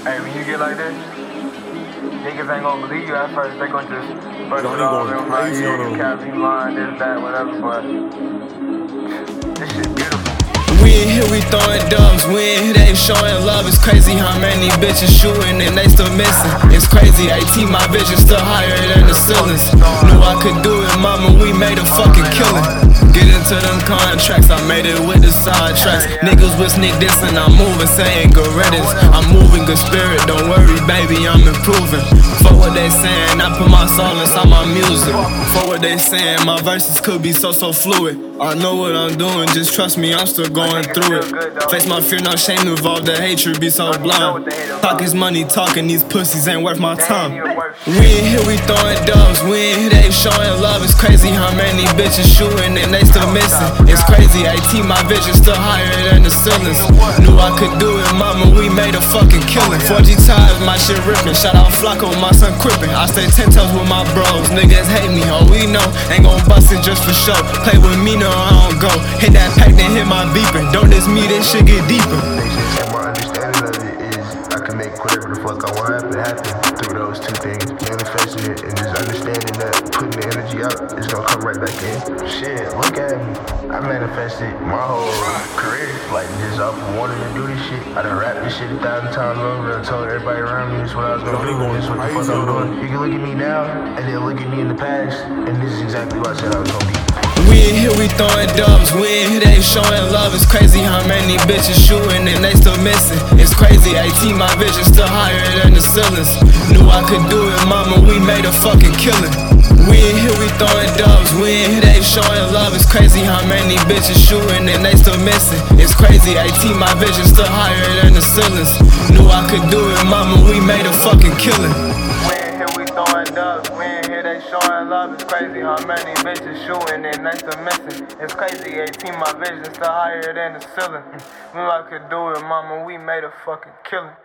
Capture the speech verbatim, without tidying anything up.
Hey, when you get like this, niggas ain't gonna believe you at first. They gonna just first of all, they gonna be like, yeah, you cap, you lying, this, that, whatever, but this shit beautiful. We in here, we throwing dubs, we in here, they showing love. It's crazy how many bitches shooting and they still missing. It's crazy, AT, my vision still higher than the ceilings. Knew I could do it, mama, we made a fucking killing. Get into them contracts, I made it with the side tracks. Niggas with sneak dissing, I'm moving, saying Gorettas. I'm moving, good spirit, don't worry, baby, I'm improving. Fuck what they saying, I put my soul inside my music. Fuck what they saying, my verses could be so, so fluid. I know what I'm doing, just trust me, I'm still going through it. Face my fear, no shame involved, the hatred be so blind. Pockets money talking, these pussies ain't worth my time. We in here, we throwing dubs, we in here, they showing love. It's crazy how many bitches shooting and they still missing. It's crazy, AT, my vision still higher than the ceilings. Knew I could do it, mama, we made a fucking killing. four G ties, my shit ripping. Shout out Flacco, my son crippin'. I stay ten toes with my bros, niggas hate me, ho, we know. Ain't gon' bust it just for show. Play with me, no, I don't go. Hit that pack, then hit my beepin'. Don't diss me, this shit get deeper. And my understanding of it is I can make whatever the fuck I want happen happen through those two things. Manifesting it and just understanding that putting the energy out is gonna come right back in. Shit, look at me. I manifested my whole career, like just off of wanting to do this shit. I done rapped this shit a thousand times over and told everybody around me this is what I was gonna do, this is what the fuck I'm doing. You can look at me now and then look at me in the past, and this is exactly what I said I was gonna be. We in here, we throwing dubs, we in here, they showing love. It's crazy how many bitches shooting and they still missing. It's crazy, AT, my vision still higher than the ceilings. Knew I could do it, mama, we made a fucking killing. We in here, we throwing dubs, we in here, they showing love. It's crazy how many bitches shooting and they still missing. It's crazy, AT, my vision still higher than the ceilings. Knew I could do it, mama, we made a fucking killing. Throwing dubs, we in here, they showing love. It's crazy how many bitches shooting and they still missing. It's crazy, AT, my vision still higher than the ceiling. Knew I could do it, mama, we made a fucking killing.